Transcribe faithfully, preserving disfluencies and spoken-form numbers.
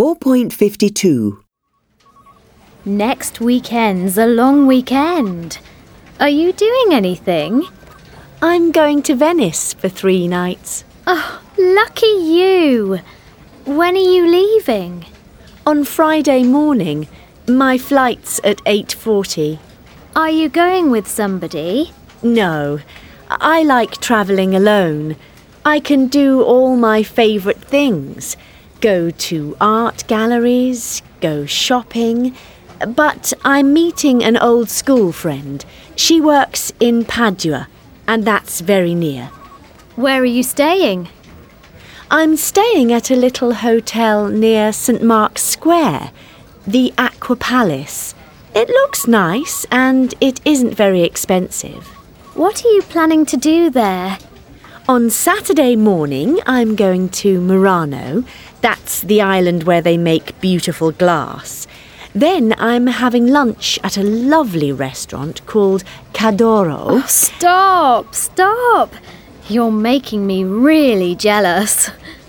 four point five two. Next weekend's a long weekend. Are you doing anything? I'm going to Venice for three nights. Oh, lucky you. When are you leaving? On Friday morning. My flight's at eight forty. Are you going with somebody? No, I like travelling alone. I can do all my favourite things. Go to art galleries, go shopping. But I'm meeting an old school friend. She works in Padua, and that's very near. Where are you staying? I'm staying at a little hotel near St Mark's Square, the Aqua Palace. It looks nice and it isn't very expensive. What are you planning to do there? On Saturday morning, I'm going to Murano. That's the island where they make beautiful glass. Then I'm having lunch at a lovely restaurant called Cadoro. Oh, stop, stop. You're making me really jealous.